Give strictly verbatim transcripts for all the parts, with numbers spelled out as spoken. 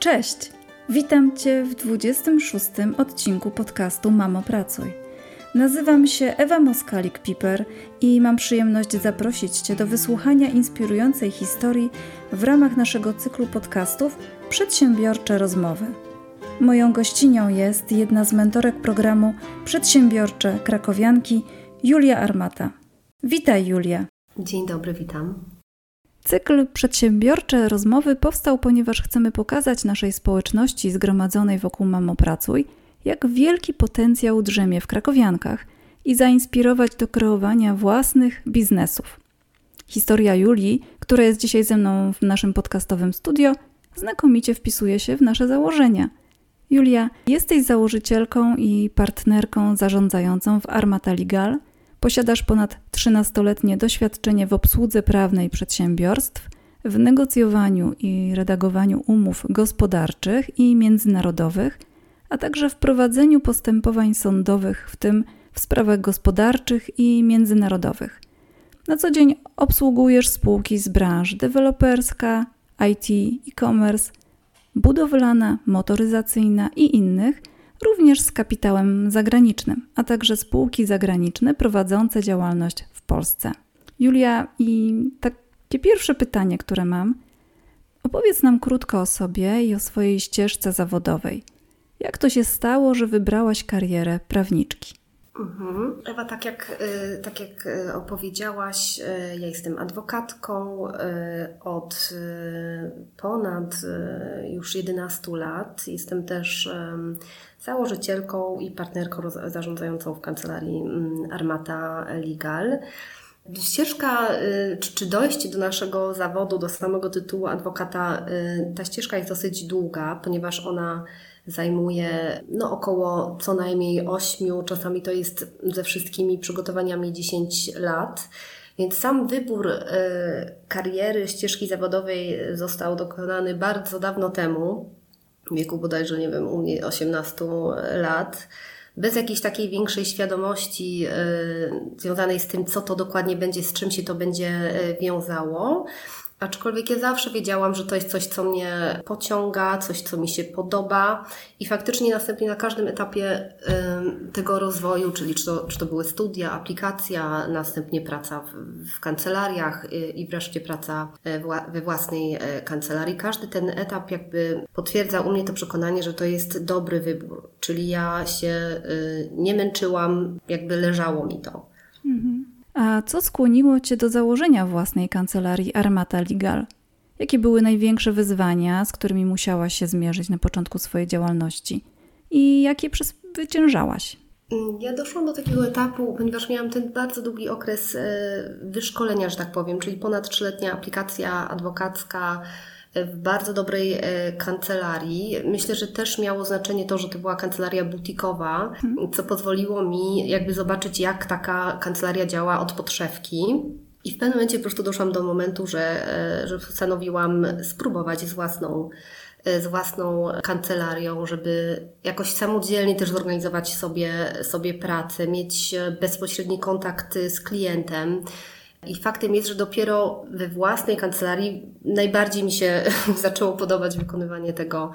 Cześć! Witam Cię w dwudziestym szóstym odcinku podcastu Mamo Pracuj. Nazywam się Ewa Moskalik-Piper i mam przyjemność zaprosić Cię do wysłuchania inspirującej historii w ramach naszego cyklu podcastów Przedsiębiorcze Rozmowy. Moją gościnią jest jedna z mentorek programu Przedsiębiorcze Krakowianki, Julia Armata. Witaj, Julia. Dzień dobry, witam. Cykl Przedsiębiorcze Rozmowy powstał, ponieważ chcemy pokazać naszej społeczności zgromadzonej wokół Mamo Pracuj, jak wielki potencjał drzemie w krakowiankach i zainspirować do kreowania własnych biznesów. Historia Julii, która jest dzisiaj ze mną w naszym podcastowym studio, znakomicie wpisuje się w nasze założenia. Julia, jesteś założycielką i partnerką zarządzającą w Armata Legal. Posiadasz ponad trzynastoletnie doświadczenie w obsłudze prawnej przedsiębiorstw, w negocjowaniu i redagowaniu umów gospodarczych i międzynarodowych, a także w prowadzeniu postępowań sądowych, w tym w sprawach gospodarczych i międzynarodowych. Na co dzień obsługujesz spółki z branż deweloperska, I T, e-commerce, budowlana, motoryzacyjna i innych, również z kapitałem zagranicznym, a także spółki zagraniczne prowadzące działalność w Polsce. Julia, i takie pierwsze pytanie, które mam, opowiedz nam krótko o sobie i o swojej ścieżce zawodowej. Jak to się stało, że wybrałaś karierę prawniczki? Mhm. Ewa, tak jak, tak jak opowiedziałaś, ja jestem adwokatką od ponad już jedenastu lat. Jestem też założycielką i partnerką zarządzającą w kancelarii Armata Legal. Ścieżka, czy dojście do naszego zawodu, do samego tytułu adwokata, ta ścieżka jest dosyć długa, ponieważ ona zajmuje no, około co najmniej ośmiu, czasami to jest ze wszystkimi przygotowaniami dziesięć lat. Więc sam wybór y, kariery, ścieżki zawodowej został dokonany bardzo dawno temu, w wieku bodajże, nie wiem, u mnie osiemnastu lat, bez jakiejś takiej większej świadomości y, związanej z tym, co to dokładnie będzie, z czym się to będzie y, wiązało. Aczkolwiek ja zawsze wiedziałam, że to jest coś, co mnie pociąga, coś, co mi się podoba i faktycznie następnie na każdym etapie y, tego rozwoju, czyli czy to, czy to były studia, aplikacja, następnie praca w, w kancelariach y, i wreszcie praca wła- we własnej y, kancelarii. Każdy ten etap jakby potwierdza u mnie to przekonanie, że to jest dobry wybór, czyli ja się y, nie męczyłam, jakby leżało mi to. Mhm. A co skłoniło Cię do założenia własnej kancelarii Armata Legal? Jakie były największe wyzwania, z którymi musiałaś się zmierzyć na początku swojej działalności? I jak je przezwyciężałaś? Ja doszłam do takiego etapu, ponieważ miałam ten bardzo długi okres wyszkolenia, że tak powiem, czyli ponad trzyletnia aplikacja adwokacka w bardzo dobrej kancelarii. Myślę, że też miało znaczenie to, że to była kancelaria butikowa, hmm. co pozwoliło mi jakby zobaczyć, jak taka kancelaria działa od podszewki. I w pewnym momencie po prostu doszłam do momentu, że, że postanowiłam spróbować z własną, z własną kancelarią, żeby jakoś samodzielnie też zorganizować sobie, sobie pracę, mieć bezpośredni kontakt z klientem. I faktem jest, że dopiero we własnej kancelarii najbardziej mi się zaczęło podobać wykonywanie tego,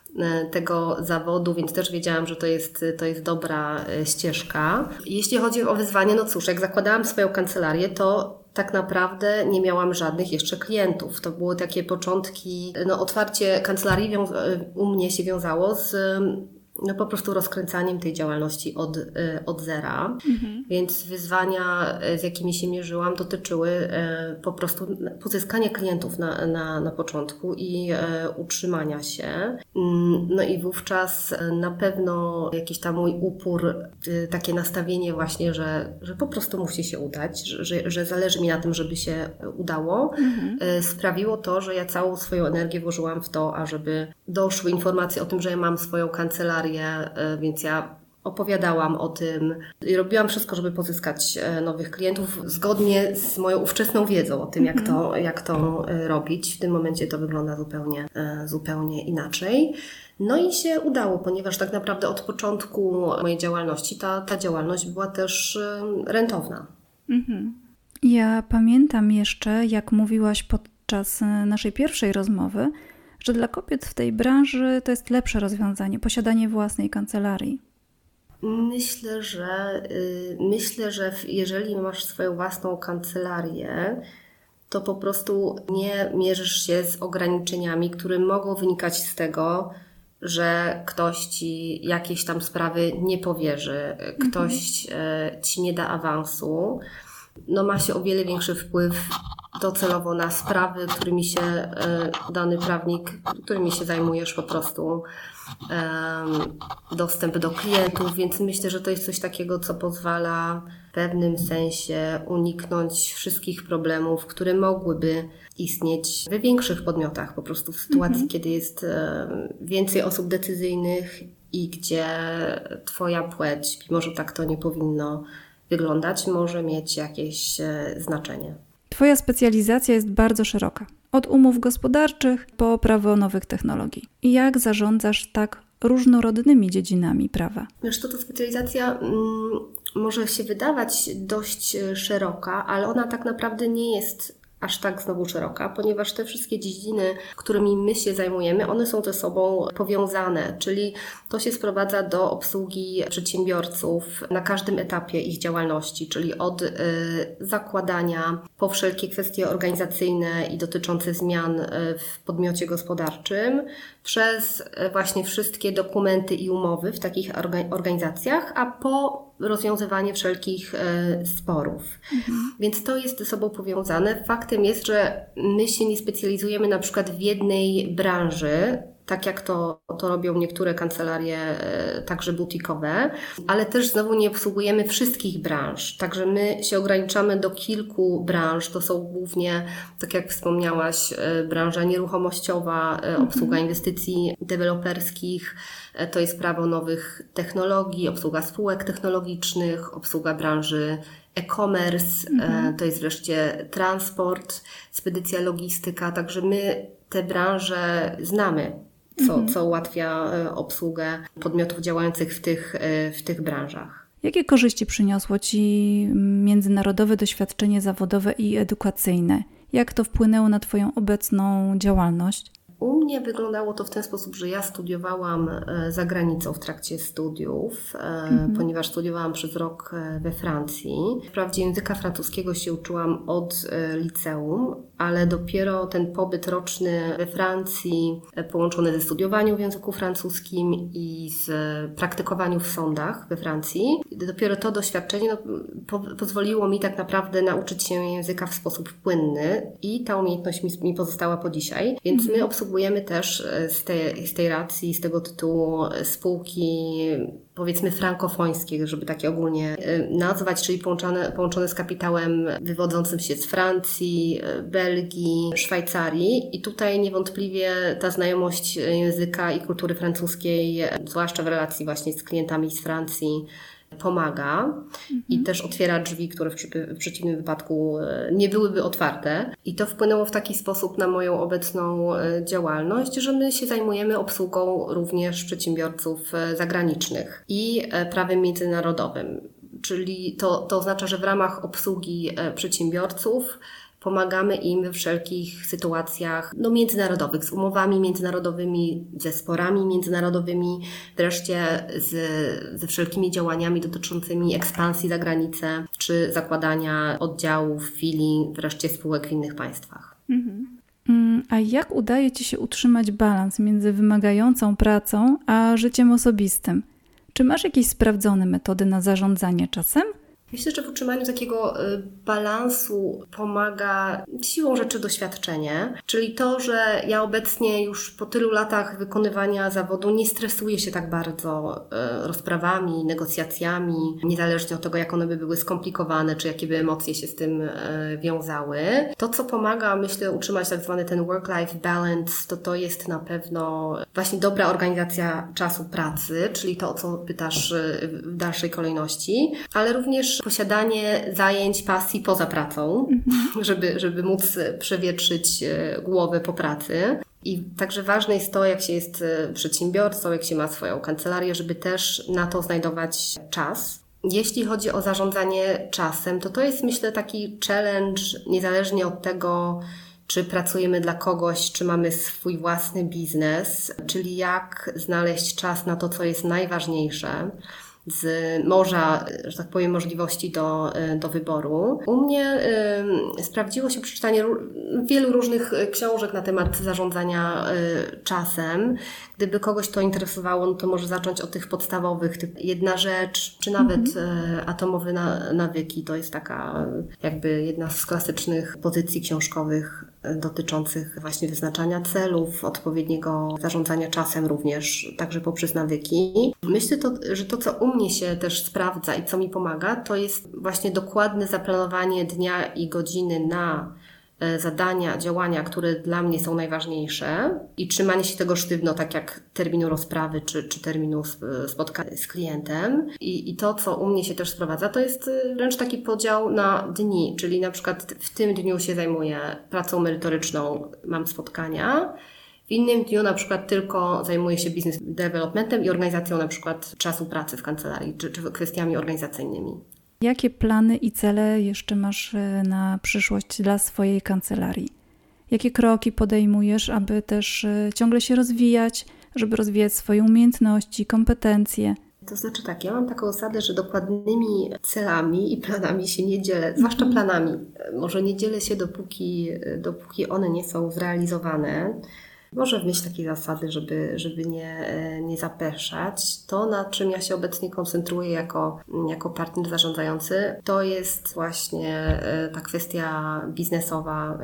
tego zawodu, więc też wiedziałam, że to jest, to jest dobra ścieżka. Jeśli chodzi o wyzwanie, no cóż, jak zakładałam swoją kancelarię, to tak naprawdę nie miałam żadnych jeszcze klientów. To były takie początki, no otwarcie kancelarii wią- u mnie się wiązało z no po prostu rozkręcaniem tej działalności od, od zera. Mhm. Więc wyzwania, z jakimi się mierzyłam, dotyczyły po prostu pozyskania klientów na, na, na początku i utrzymania się. No i wówczas na pewno jakiś tam mój upór, takie nastawienie właśnie, że, że po prostu musi się udać, że, że zależy mi na tym, żeby się udało, mhm. sprawiło to, że ja całą swoją energię włożyłam w to, ażeby doszły informacje o tym, że ja mam swoją kancelarię, więc ja opowiadałam o tym i robiłam wszystko, żeby pozyskać nowych klientów zgodnie z moją ówczesną wiedzą o tym, mm-hmm. jak to, jak to robić. W tym momencie to wygląda zupełnie, zupełnie inaczej. No i się udało, ponieważ tak naprawdę od początku mojej działalności ta, ta działalność była też rentowna. Mm-hmm. Ja pamiętam jeszcze, jak mówiłaś podczas naszej pierwszej rozmowy, że dla kobiet w tej branży to jest lepsze rozwiązanie, posiadanie własnej kancelarii? Myślę, że yy, myślę, że jeżeli masz swoją własną kancelarię, to po prostu nie mierzysz się z ograniczeniami, które mogą wynikać z tego, że ktoś Ci jakieś tam sprawy nie powierzy, ktoś mhm. Ci nie da awansu. No ma się o wiele większy wpływ docelowo na sprawy, którymi się dany prawnik, którymi się zajmujesz po prostu, dostęp do klientów, więc myślę, że to jest coś takiego, co pozwala w pewnym sensie uniknąć wszystkich problemów, które mogłyby istnieć we większych podmiotach, po prostu w sytuacji, mhm. kiedy jest więcej osób decyzyjnych i gdzie Twoja płeć, mimo że tak to nie powinno wyglądać, może mieć jakieś znaczenie. Twoja specjalizacja jest bardzo szeroka. Od umów gospodarczych po prawo nowych technologii. I jak zarządzasz tak różnorodnymi dziedzinami prawa? Wiesz, to ta specjalizacja mm, może się wydawać dość szeroka, ale ona tak naprawdę nie jest aż tak znowu szeroka, ponieważ te wszystkie dziedziny, którymi my się zajmujemy, one są ze sobą powiązane, czyli to się sprowadza do obsługi przedsiębiorców na każdym etapie ich działalności, czyli od y, zakładania po wszelkie kwestie organizacyjne i dotyczące zmian w podmiocie gospodarczym, przez właśnie wszystkie dokumenty i umowy w takich orga- organizacjach, a po rozwiązywanie wszelkich y, sporów. Mhm. Więc to jest ze sobą powiązane. Faktem jest, że my się nie specjalizujemy na przykład w jednej branży, tak jak to, to robią niektóre kancelarie, e, także butikowe, ale też znowu nie obsługujemy wszystkich branż. Także my się ograniczamy do kilku branż. To są głównie, tak jak wspomniałaś, e, branża nieruchomościowa, e, obsługa inwestycji deweloperskich, e, to jest prawo nowych technologii, obsługa spółek technologicznych, obsługa branży e-commerce, mhm. e, to jest wreszcie transport, spedycja, logistyka. Także my te branże znamy. Co, mhm. co ułatwia obsługę podmiotów działających w tych, w tych branżach. Jakie korzyści przyniosło Ci międzynarodowe doświadczenie zawodowe i edukacyjne? Jak to wpłynęło na Twoją obecną działalność? U mnie wyglądało to w ten sposób, że ja studiowałam za granicą w trakcie studiów, mhm. ponieważ studiowałam przez rok we Francji. Wprawdzie języka francuskiego się uczyłam od liceum, ale dopiero ten pobyt roczny we Francji, połączony ze studiowaniem w języku francuskim i z praktykowaniem w sądach we Francji, dopiero to doświadczenie no, po, pozwoliło mi tak naprawdę nauczyć się języka w sposób płynny i ta umiejętność mi, mi pozostała po dzisiaj. Więc mhm. my obsługujemy też z tej, z tej racji, z tego tytułu spółki powiedzmy frankofońskie, żeby takie ogólnie nazwać, czyli połączone, połączone z kapitałem wywodzącym się z Francji, Belgii, Szwajcarii i tutaj niewątpliwie ta znajomość języka i kultury francuskiej, zwłaszcza w relacji właśnie z klientami z Francji, pomaga mhm. i też otwiera drzwi, które w, w przeciwnym wypadku nie byłyby otwarte. I to wpłynęło w taki sposób na moją obecną działalność, że my się zajmujemy obsługą również przedsiębiorców zagranicznych i prawem międzynarodowym. Czyli to, to oznacza, że w ramach obsługi przedsiębiorców pomagamy im we wszelkich sytuacjach no, międzynarodowych, z umowami międzynarodowymi, ze sporami międzynarodowymi, wreszcie z, ze wszelkimi działaniami dotyczącymi ekspansji za granicę, czy zakładania oddziałów, filii, wreszcie spółek w innych państwach. Mhm. A jak udaje Ci się utrzymać balans między wymagającą pracą a życiem osobistym? Czy masz jakieś sprawdzone metody na zarządzanie czasem? Myślę, że w utrzymaniu takiego balansu pomaga siłą rzeczy doświadczenie, czyli to, że ja obecnie już po tylu latach wykonywania zawodu nie stresuję się tak bardzo rozprawami, negocjacjami, niezależnie od tego, jak one by były skomplikowane, czy jakie by emocje się z tym wiązały. To, co pomaga, myślę, utrzymać tak zwany ten work-life balance, to to jest na pewno właśnie dobra organizacja czasu pracy, czyli to, o co pytasz w dalszej kolejności, ale również posiadanie zajęć, pasji poza pracą, mhm. żeby, żeby móc przewietrzyć głowę po pracy. I także ważne jest to, jak się jest przedsiębiorcą, jak się ma swoją kancelarię, żeby też na to znajdować czas. Jeśli chodzi o zarządzanie czasem, to to jest, myślę, taki challenge, niezależnie od tego, czy pracujemy dla kogoś, czy mamy swój własny biznes, czyli jak znaleźć czas na to, co jest najważniejsze z morza, że tak powiem, możliwości do, do wyboru. U mnie y, sprawdziło się przeczytanie ró- wielu różnych książek na temat zarządzania y, czasem. Gdyby kogoś to interesowało, no to może zacząć od tych podstawowych, typu jedna rzecz, czy nawet mm-hmm. y, atomowe na, nawyki. To jest taka jakby jedna z klasycznych pozycji książkowych dotyczących właśnie wyznaczania celów, odpowiedniego zarządzania czasem również, także poprzez nawyki. Myślę, to, że to, co u mnie się też sprawdza i co mi pomaga, to jest właśnie dokładne zaplanowanie dnia i godziny na zadania, działania, które dla mnie są najważniejsze i trzymanie się tego sztywno, tak jak terminu rozprawy czy, czy terminu spotkania z klientem. I, I to, co u mnie się też sprowadza, to jest wręcz taki podział na dni, czyli na przykład w tym dniu się zajmuję pracą merytoryczną, mam spotkania, w innym dniu na przykład tylko zajmuję się business developmentem i organizacją na przykład czasu pracy w kancelarii, czy, czy kwestiami organizacyjnymi. Jakie plany i cele jeszcze masz na przyszłość dla swojej kancelarii? Jakie kroki podejmujesz, aby też ciągle się rozwijać, żeby rozwijać swoje umiejętności, kompetencje? To znaczy tak, ja mam taką zasadę, że dokładnymi celami i planami się nie dzielę, zwłaszcza planami. Może nie dzielę się, dopóki, dopóki one nie są zrealizowane. Może w myśl takiej zasady, żeby, żeby nie, nie zapeszać. To, na czym ja się obecnie koncentruję jako, jako partner zarządzający, to jest właśnie ta kwestia biznesowa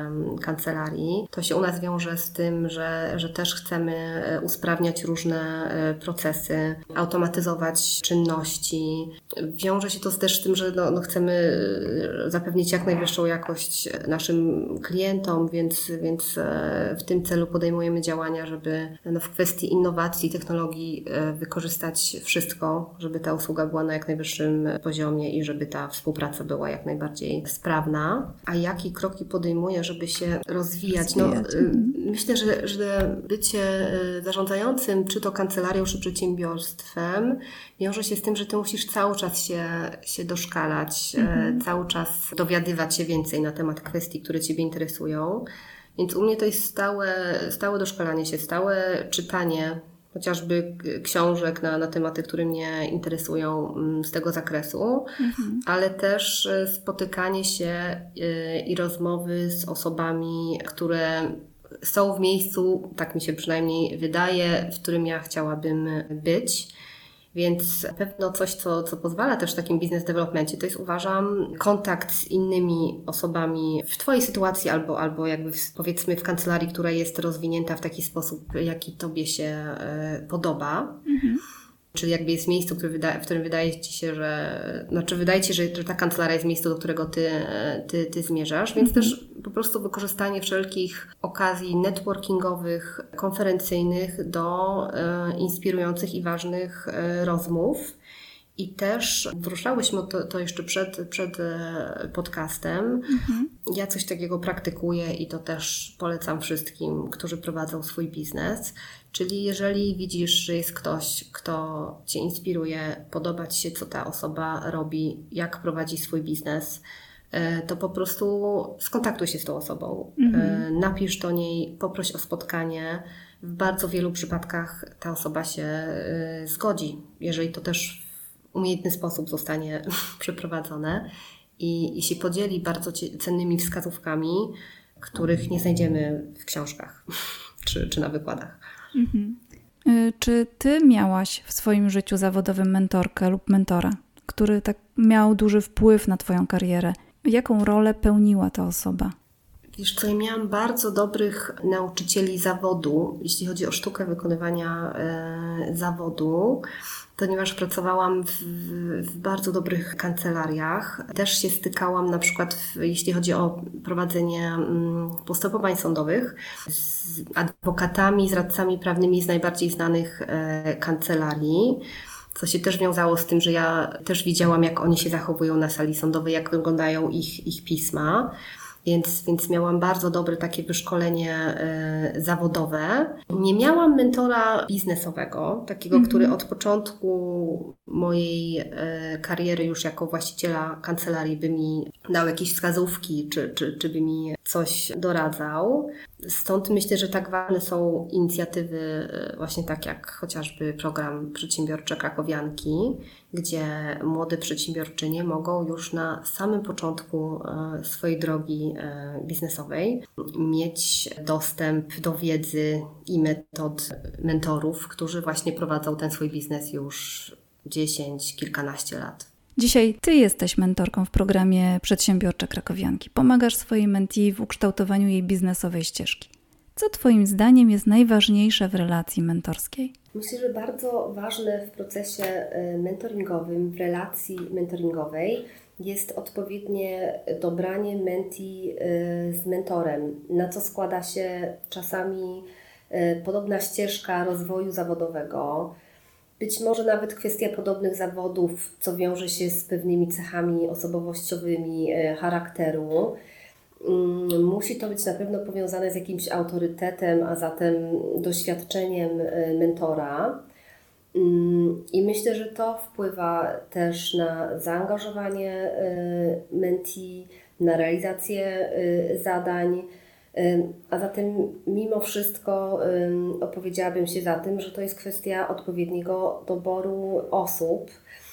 kancelarii. To się u nas wiąże z tym, że, że też chcemy usprawniać różne procesy, automatyzować czynności. Wiąże się to też z tym, że no, no chcemy zapewnić jak najwyższą jakość naszym klientom, więc, więc w tym celu podejmujemy działania, żeby no, w kwestii innowacji, technologii wykorzystać wszystko, żeby ta usługa była na jak najwyższym poziomie i żeby ta współpraca była jak najbardziej sprawna. A jakie kroki podejmuję, żeby się rozwijać? No, myślę, że, że bycie zarządzającym, czy to kancelarią, czy przedsiębiorstwem, wiąże się z tym, że ty musisz cały czas się, się doszkalać, mhm. cały czas dowiadywać się więcej na temat kwestii, które ciebie interesują. Więc u mnie to jest stałe, stałe doszkalanie się, stałe czytanie chociażby książek na, na tematy, które mnie interesują z tego zakresu, mhm. ale też spotykanie się i rozmowy z osobami, które są w miejscu, tak mi się przynajmniej wydaje, w którym ja chciałabym być. Więc pewno coś, co, co pozwala też w takim business developmencie, to jest, uważam, kontakt z innymi osobami w twojej sytuacji albo, albo jakby w, powiedzmy w kancelarii, która jest rozwinięta w taki sposób, jaki tobie się y, podoba. Mhm. Czyli jakby jest miejsce, które wyda- w którym wydaje ci się, że... Znaczy wydaje ci się, że, że ta kancelaria jest miejsce, do którego ty, ty, ty zmierzasz, więc mhm. też po prostu wykorzystanie wszelkich okazji networkingowych, konferencyjnych do e, inspirujących i ważnych e, rozmów. I też wruszałyśmy to, to jeszcze przed, przed podcastem. Mhm. Ja coś takiego praktykuję i to też polecam wszystkim, którzy prowadzą swój biznes. Czyli jeżeli widzisz, że jest ktoś, kto cię inspiruje, podoba ci się, co ta osoba robi, jak prowadzi swój biznes, to po prostu skontaktuj się z tą osobą. Mhm. Napisz do niej, poproś o spotkanie. W bardzo wielu przypadkach ta osoba się zgodzi, jeżeli to też w umiejętny sposób zostanie przeprowadzone i, i się podzieli bardzo cennymi wskazówkami, których nie znajdziemy w książkach czy, czy na wykładach. Mhm. Czy ty miałaś w swoim życiu zawodowym mentorkę lub mentora, który tak miał duży wpływ na twoją karierę? Jaką rolę pełniła ta osoba? Wiesz co, ja miałam bardzo dobrych nauczycieli zawodu, jeśli chodzi o sztukę wykonywania e, zawodu, ponieważ pracowałam w, w bardzo dobrych kancelariach. Też się stykałam na przykład, w, jeśli chodzi o prowadzenie mm, postępowań sądowych, z adwokatami, z radcami prawnymi z najbardziej znanych e, kancelarii, co się też wiązało z tym, że ja też widziałam, jak oni się zachowują na sali sądowej, jak wyglądają ich, ich pisma. Więc, więc miałam bardzo dobre takie wyszkolenie e, zawodowe. Nie miałam mentora biznesowego, takiego, mm-hmm. który od początku mojej e, kariery już jako właściciela kancelarii by mi dał jakieś wskazówki, czy, czy, czy by mi coś doradzał. Stąd myślę, że tak ważne są inicjatywy właśnie tak jak chociażby program Przedsiębiorcze Krakowianki, gdzie młode przedsiębiorczynie mogą już na samym początku swojej drogi biznesowej mieć dostęp do wiedzy i metod mentorów, którzy właśnie prowadzą ten swój biznes już dziesięć, kilkanaście lat. Dzisiaj Ty jesteś mentorką w programie Przedsiębiorcze Krakowianki. Pomagasz swojej mentee w ukształtowaniu jej biznesowej ścieżki. Co Twoim zdaniem jest najważniejsze w relacji mentorskiej? Myślę, że bardzo ważne w procesie mentoringowym, w relacji mentoringowej jest odpowiednie dobranie mentee z mentorem, na co składa się czasami podobna ścieżka rozwoju zawodowego. Być może nawet kwestia podobnych zawodów, co wiąże się z pewnymi cechami osobowościowymi charakteru. Musi to być na pewno powiązane z jakimś autorytetem, a zatem doświadczeniem mentora. I myślę, że to wpływa też na zaangażowanie mentee, na realizację zadań. A zatem mimo wszystko opowiedziałabym się za tym, że to jest kwestia odpowiedniego doboru osób.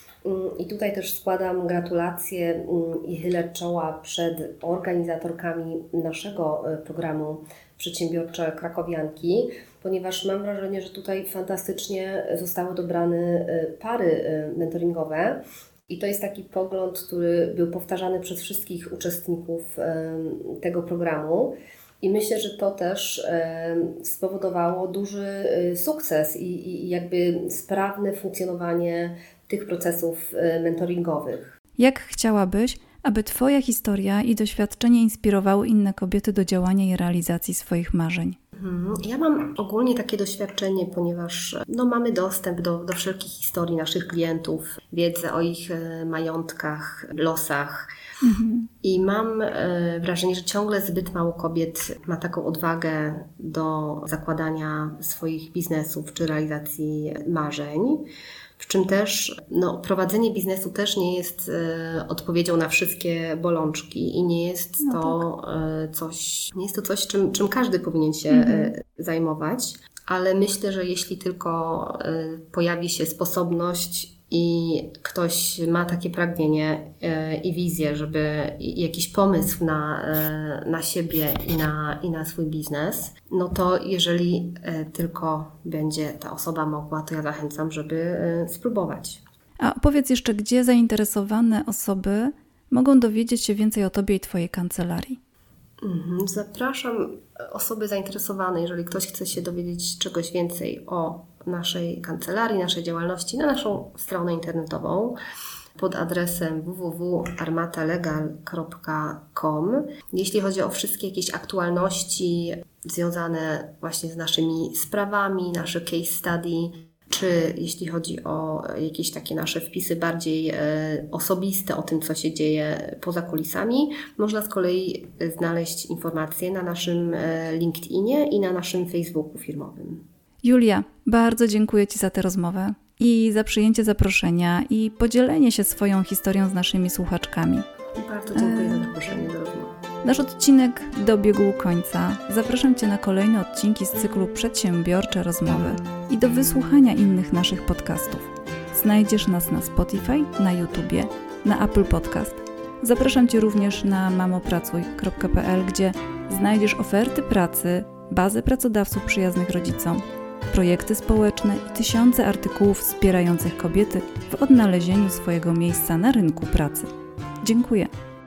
I tutaj też składam gratulacje i chylę czoła przed organizatorkami naszego programu Przedsiębiorcze Krakowianki, ponieważ mam wrażenie, że tutaj fantastycznie zostały dobrane pary mentoringowe. I to jest taki pogląd, który był powtarzany przez wszystkich uczestników tego programu. I myślę, że to też e, spowodowało duży e, sukces i, i jakby sprawne funkcjonowanie tych procesów e, mentoringowych. Jak chciałabyś, aby Twoja historia i doświadczenie inspirowały inne kobiety do działania i realizacji swoich marzeń? Ja mam ogólnie takie doświadczenie, ponieważ no, mamy dostęp do, do wszelkich historii naszych klientów, wiedzę o ich e, majątkach, losach. Mhm. I mam e, wrażenie, że ciągle zbyt mało kobiet ma taką odwagę do zakładania swoich biznesów czy realizacji marzeń. W czym też no, prowadzenie biznesu też nie jest e, odpowiedzią na wszystkie bolączki i nie jest no to tak. e, coś, nie jest to coś, czym, czym każdy powinien się mhm. e, zajmować. Ale myślę, że jeśli tylko e, pojawi się sposobność i ktoś ma takie pragnienie e, i wizję, żeby i jakiś pomysł na, e, na siebie i na, i na swój biznes, no to jeżeli e, tylko będzie ta osoba mogła, to ja zachęcam, żeby e, spróbować. A opowiedz jeszcze, gdzie zainteresowane osoby mogą dowiedzieć się więcej o Tobie i Twojej kancelarii? Zapraszam osoby zainteresowane, jeżeli ktoś chce się dowiedzieć czegoś więcej o naszej kancelarii, naszej działalności, na naszą stronę internetową pod adresem w w w kropka armatalegal kropka com. Jeśli chodzi o wszystkie jakieś aktualności związane właśnie z naszymi sprawami, nasze case study, czy jeśli chodzi o jakieś takie nasze wpisy bardziej e, osobiste o tym, co się dzieje poza kulisami, można z kolei znaleźć informacje na naszym e, LinkedInie i na naszym Facebooku firmowym. Julia, bardzo dziękuję Ci za tę rozmowę i za przyjęcie zaproszenia i podzielenie się swoją historią z naszymi słuchaczkami. Bardzo dziękuję e... za zaproszenie do rozmowy. Nasz odcinek dobiegł końca. Zapraszam Cię na kolejne odcinki z cyklu Przedsiębiorcze Rozmowy i do wysłuchania innych naszych podcastów. Znajdziesz nas na Spotify, na YouTubie, na Apple Podcast. Zapraszam Cię również na mamopracuj kropka p l, gdzie znajdziesz oferty pracy, bazę pracodawców przyjaznych rodzicom, projekty społeczne i tysiące artykułów wspierających kobiety w odnalezieniu swojego miejsca na rynku pracy. Dziękuję.